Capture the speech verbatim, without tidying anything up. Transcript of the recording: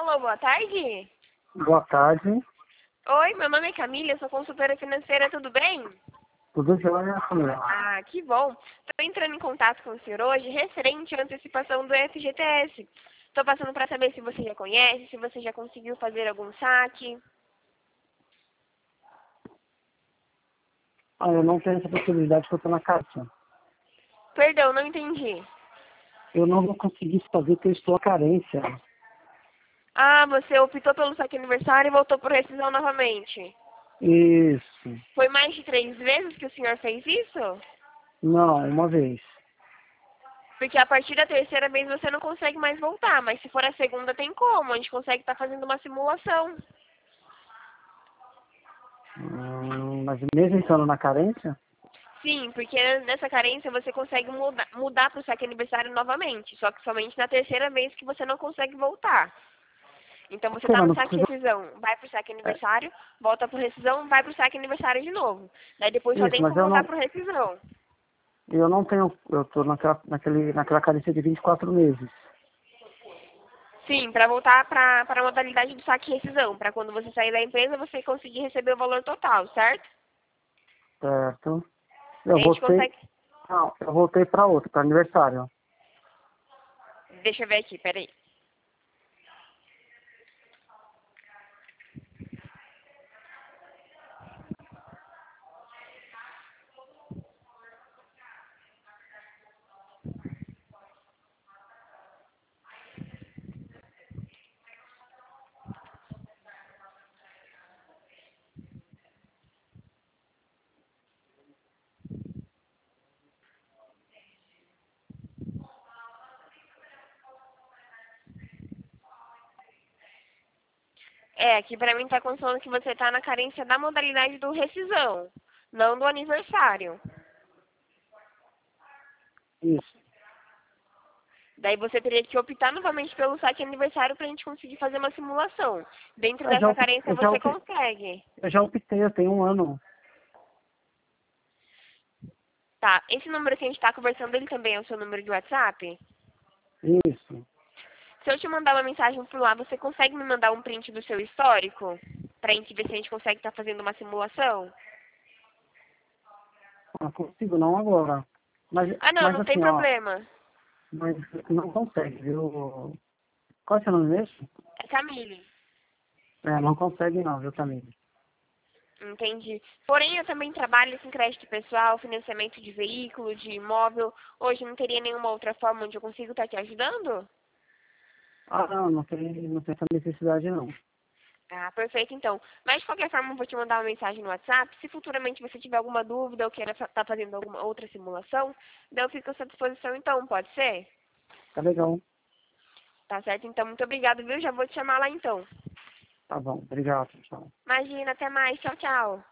Alô, boa tarde. Boa tarde. Oi, meu nome é Camila, eu sou consultora financeira, tudo bem? Tudo jóia, Camila? Ah, que bom. Estou entrando em contato com o senhor hoje referente à antecipação do F G T S. Estou passando para saber se você já conhece, se você já conseguiu fazer algum saque. Ah, eu não tenho essa possibilidade porque eu estou na caixa. Perdão, não entendi. Eu não vou conseguir fazer porque eu estou à carência. Ah, você optou pelo saque aniversário e voltou por rescisão novamente. Isso. Foi mais de três vezes que o senhor fez isso? Não, uma vez. Porque a partir da terceira vez você não consegue mais voltar, mas se for a segunda tem como, a gente consegue estar fazendo uma simulação. Hum, mas mesmo estando na carência? Sim, porque nessa carência você consegue muda, mudar para o saque aniversário novamente, só que somente na terceira vez que você não consegue voltar. Então você Ok, está mas no não saque precisa... rescisão, vai para o saque É, aniversário, volta para rescisão, vai para o saque aniversário de novo. Daí depois só isso, tem mas como eu voltar não... para rescisão. Eu não tenho... Eu estou naquela, naquele, naquela carência de vinte e quatro meses. Sim, para voltar para a modalidade do saque rescisão, para quando você sair da empresa você conseguir receber o valor total, certo? Certo. A Eu gente voltei... consegue... Não, eu voltei para outra, para aniversário. Deixa eu ver aqui, peraí. É, aqui pra mim tá constando que você tá na carência da modalidade do rescisão, não do aniversário. Isso. Daí você teria que optar novamente pelo saque aniversário pra gente conseguir fazer uma simulação. Dentro Eu já, dessa optei, carência eu, já você optei, consegue. eu já optei, eu tenho um ano. Tá, esse número que a gente tá conversando, ele também é o seu número de WhatsApp? Isso. Se eu te mandar uma mensagem por lá, você consegue me mandar um print do seu histórico? Pra gente ver se a gente consegue estar fazendo uma simulação? Não consigo não agora. Mas, Ah, não, mas não tem assim, ó, problema. mas não consegue, viu? Qual é o seu nome mesmo? É Camille. É, não consegue não, viu, Camille? Entendi. Porém, eu também trabalho com crédito pessoal, financiamento de veículo, de imóvel. Hoje não teria nenhuma outra forma onde eu consigo estar te ajudando? Ah, não, não tem, não tem essa necessidade não. Ah, perfeito, então. Mas, de qualquer forma, eu vou te mandar uma mensagem no WhatsApp. Se futuramente você tiver alguma dúvida ou queira estar fazendo alguma outra simulação, daí eu fico à sua disposição, então. Pode ser? Tá legal. Tá certo? Então, muito obrigada, viu? Já vou te chamar lá, então. Tá bom, obrigado, tchau. Imagina, até mais. Tchau, tchau.